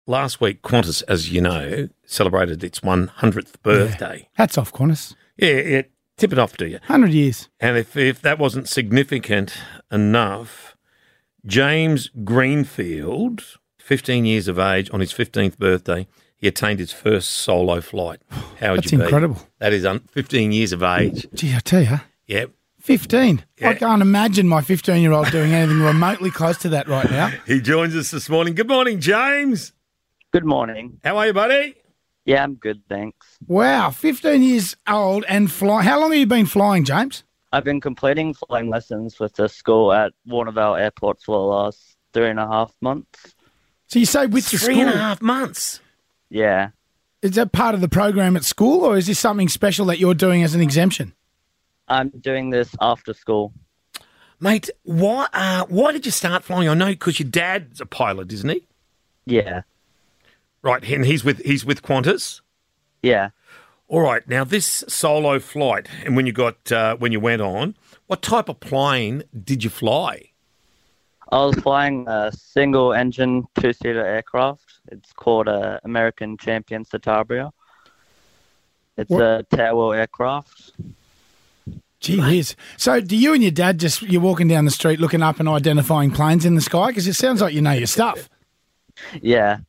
last week, Qantas, as you know, celebrated its 100th birthday. Yeah. Hats off, Qantas. Yeah, tip it off to you. 100 years. And if that wasn't significant enough, James Greenfield, 15 years of age, on his 15th birthday, he attained his first solo flight. How would That's you be? incredible. That is 15 years of age. Gee, I tell you. Yep. 15. Yeah. I can't imagine my 15-year-old doing anything remotely close to that right now. He joins us this morning. Good morning, James. Good morning. How are you, buddy? Yeah, I'm good, thanks. Wow, 15 years old and flying. How long have you been flying, James? I've been completing flying lessons with the school at Warnervale Airport for the last 3.5 months. So you say with the school. 3.5 months. Yeah. Is that part of the program at school, or is this something special that you're doing as an exemption? I'm doing this after school. Mate, why did you start flying? I know because your dad's a pilot, isn't he? Yeah. Right, and he's with Qantas. Yeah. All right, now this solo flight, and when you went on, what type of plane did you fly? I was flying a single-engine, two-seater aircraft. It's called American Champion Citabria. It's a tailwheel aircraft. Gee whiz. So do you and your dad you're walking down the street looking up and identifying planes in the sky? Because it sounds like you know your stuff. Yeah.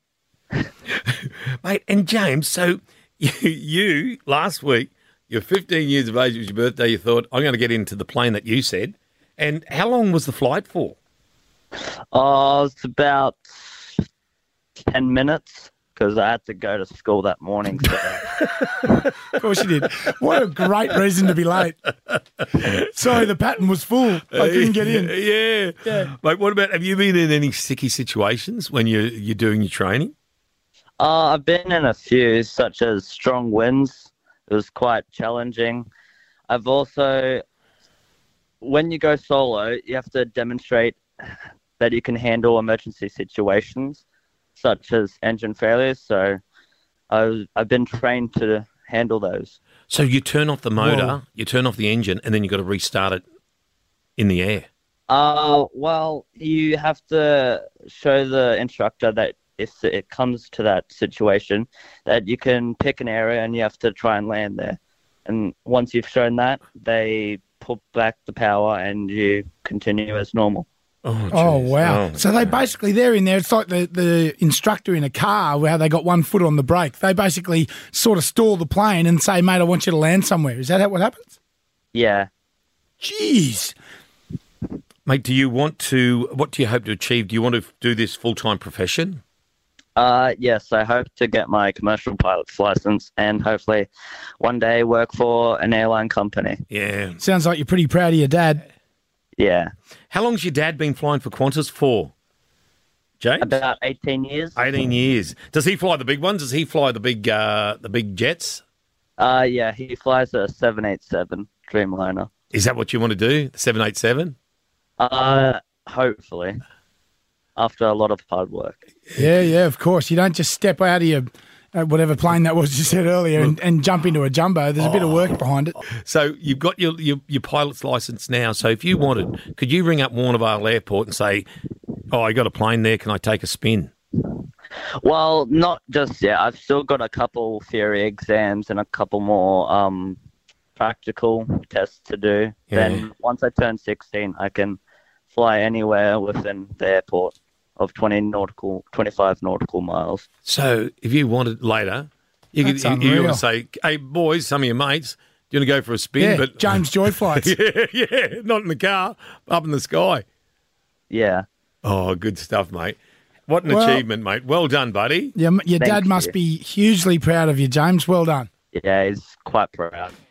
Mate, and James, so you last week, you're 15 years of age, it was your birthday, you thought, I'm going to get into the plane that you said. And how long was the flight for? Oh, it's about 10 minutes because I had to go to school that morning. So. Of course you did. What a great reason to be late. Sorry, the pattern was full. I couldn't get in. Yeah. Mate, what about, have you been in any sticky situations when you're doing your training? I've been in a few, such as strong winds. It was quite challenging. I've also, when you go solo, you have to demonstrate that you can handle emergency situations, such as engine failures. So I've been trained to handle those. So you turn off the motor, you turn off the engine, and then you've got to restart it in the air. Well, you have to show the instructor that if it comes to that situation, that you can pick an area and you have to try and land there. And once you've shown that, they put back the power and you continue as normal. Oh, wow. Oh, so they're in there. It's like the instructor in a car where they got one foot on the brake. They basically sort of stall the plane and say, mate, I want you to land somewhere. Is that what happens? Yeah. Jeez. Mate, what do you hope to achieve? Do you want to do this full-time profession? Yes, I hope to get my commercial pilot's license and hopefully one day work for an airline company. Yeah. Sounds like you're pretty proud of your dad. Yeah. How long's your dad been flying for Qantas for, James? About 18 years. 18 years. Does he fly the big ones? Does he fly the big jets? Yeah, he flies a 787 Dreamliner. Is that what you want to do, the 787? Hopefully. After a lot of hard work. Yeah, of course. You don't just step out of your whatever plane that was you said earlier and jump into a jumbo. There's a bit of work behind it. So you've got your pilot's license now. So if you wanted, could you ring up Warnervale Airport and say, oh, I got a plane there, can I take a spin? Well, not just yet. I've still got a couple theory exams and a couple more practical tests to do. Yeah. Then once I turn 16, I can fly anywhere within the airport of 25 nautical miles. So if you wanted later, you want to say, hey, boys, some of your mates, do you want to go for a spin? Yeah, but James Joy flights. yeah, not in the car, up in the sky. Yeah. Oh, good stuff, mate. What an achievement, mate. Well done, buddy. Your dad must be hugely proud of you, James. Well done. Yeah, he's quite proud.